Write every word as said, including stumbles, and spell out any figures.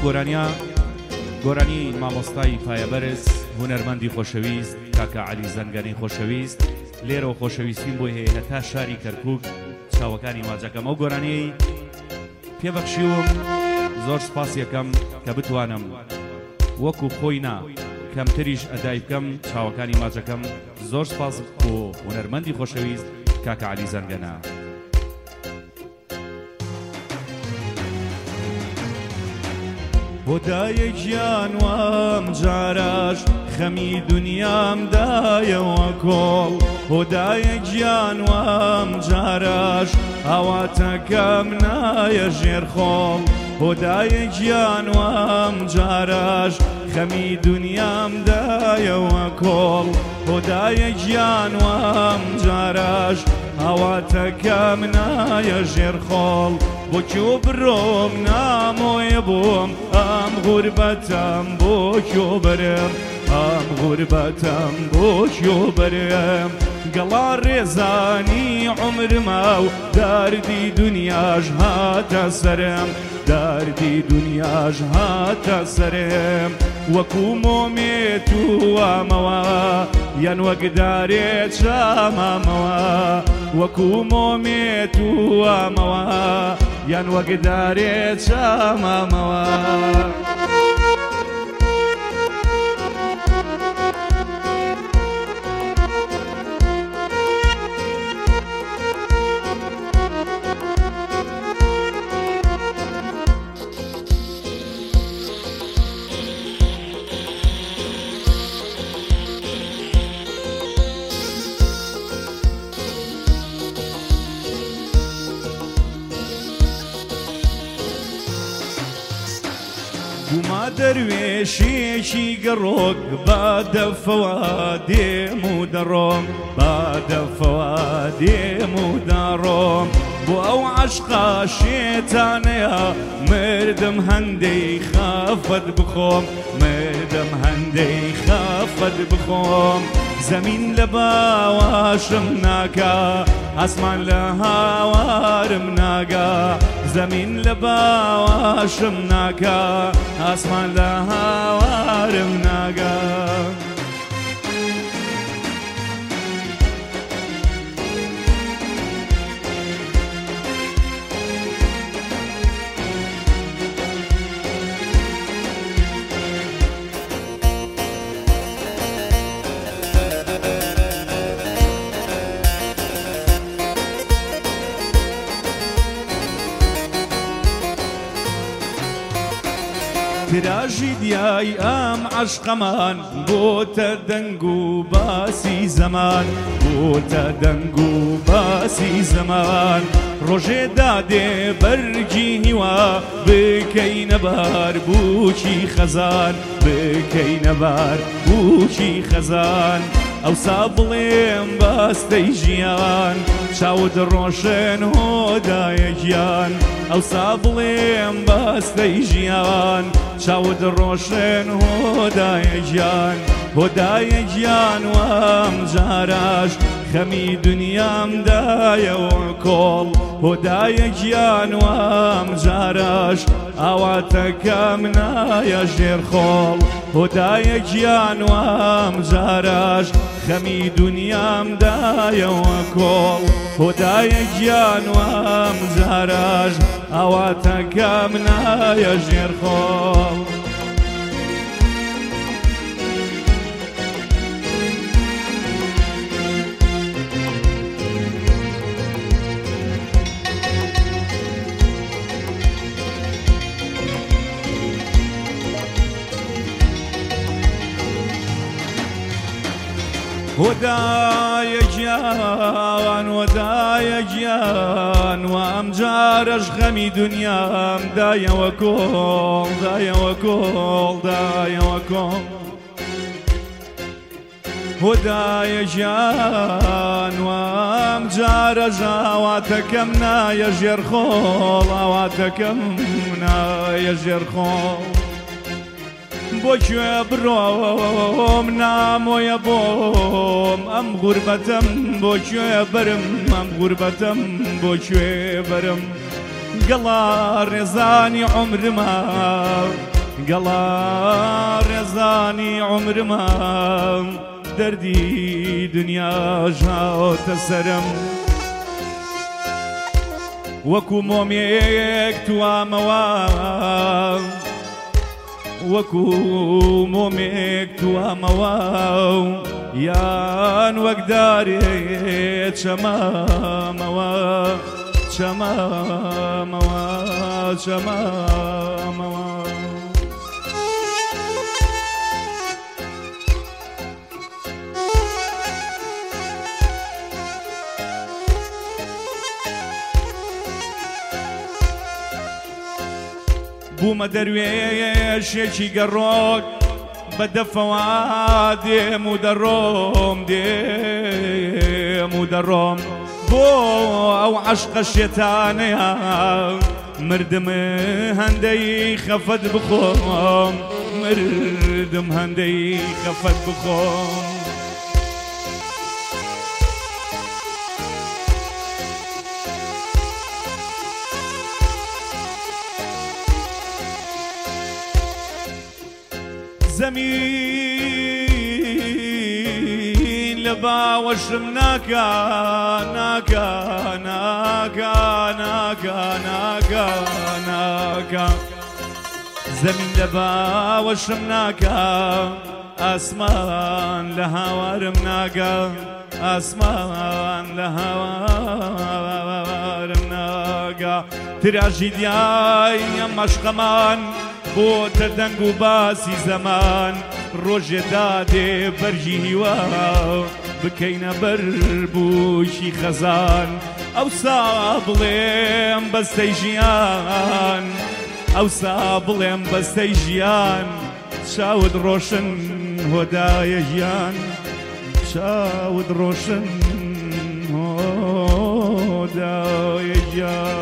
گۆرانیا گۆرانی مامۆستای پایەبەرز هونەرمەندی خۆشەویست کاکە عەلی زەنگەنەی خۆشەویست لێرە خۆشەویستیم بۆی هەیە هەتا شاری کەرکووک چاوەکانی ماجەکەم ئەو گۆرانیەی پێبەخشیوم زۆر سپاس یەکەم کە بتوانم وەکو خۆینا کەمتریش ئەدای بکەم چاوەکانی ماجەکەم زۆر سپاس بۆ هونەرمەندی خۆشەویست کاکە عەلی زەنگەنە بۆدایە گیان وام جاراش خەمی دنیام دایەوە کۆڵ بۆدایە گیان وام جاراش ئاواتەکەم نایە ژێر خۆڵ بۆدایە گیان وام جاراش خەمی دنیام دایەوە کۆڵ بۆدایە گیان وام جاراش ئاواتەکەم نایە ژێر خۆڵ بۆکیۆ بڕۆم نامۆیە بۆم ئەم غوربەتەم بۆکیۆ بەرم ئەم غوربەتەم بۆکیۆ بەرم گەڵا ڕێزانی عومرما و داردی دنیاش هاتە سەرم داردی دنیاش هاتە سەرم وەکو مۆمێت و وامەوە یان وەک دارێت شامامەوە وەکو مۆمێت و وامەوە یان وەک دارێت شامامەوە بووما دەروێشێکی گەڕۆک با دەفەوە دێم و دەڕۆم با دەفەوە دێم و دەڕۆم بۆ ئەو عەشقا شێتانەیە مردم هەندەی خافەت بخۆم مردم هەندەی خافەت بخۆم زەمین لە باواشم ناکا ئاسمان لە هاوارم ناگا زەمین لە باواشم ناکا ئاسمان لە هاوارم ناگا تراژیدیای ئەم عەشقەمان بۆتە دەنگ و باسی زەمان بۆتە دەنگ و باسی زەمان ڕۆژێ دادێ بەرگی هیوا بکەینە بار بووکی خەزان بکەینە بار بووکی خەزان ئەوسا بڵێم باستەی ژیان چاوت ڕۆشن هۆدایە گیان ئەوسا بڵێم باستەی ژیان چاوت ڕۆشن هۆدایە گیان هۆدایە گیان وام جاراش خەمی دنیام دایەوە کۆڵ هۆدایە گیان وام جاراش ئاواتەکەم نایە ژێر خۆڵ هۆدایە گیان وام جاراش خەمی دنیام دایەوە کۆڵ هۆدایە گیان وام جاراش ئاواتەکەم نایە ژێر خۆڵ هۆدایە گیان هۆدایە گیان وام جارەش خەمی دنیام دایەوە کۆڵ دایەوە کۆڵ دایەوە کۆڵ هۆدایە گیان وام جارەش ئاواتەکەم نایە ژێر خۆڵ ئاواتەکەم نایە ژێر خۆڵ بۆکوێ بڕۆم نامۆیە بۆم ئەم غوربەتەم بۆکوێ بەرم ئەم غوربەتەم بۆکوێ بەرم گەڵا ڕێزانی عومرما گەڵا ڕێزانی عومرما دەردی دنیا ژاوتە سەرم وەکو مۆمێک توامەوە وەکو مۆمێک توامەوە یان وەک دارێ چەمامەوە چەمامەوە چەمامەوە بوومە دەروێشێکی گەڕۆک بە دەفەوە دێم و دەڕۆم دێم و دەڕۆم بۆ ئەو عەشقە شێتانەیە مردم هەندەی خەفەت بخۆم مردم هەندەی خەفەت بخۆم زەمین لە باوەشم ناکا ناکا ناکا ناکا ناکا ناکا زەمین لە باوەشم ناکا ئاسمان لە هاوارم ناکا ئاسمان لە هاوارم ناکا تراژی دیای ئەم مەشقەمان بۆ تەردەنگ و باسی زەمان ڕۆژێ دادێ بەرژی هیوا بکەینە بەر بووشی خەزان ئەوسا بڵێم بەستەی ژیان ئەوسا بڵێم بەستەی ژیان چاوت ڕۆشن هۆدایە ژیان چاوت ڕۆشن هۆدایە ژیان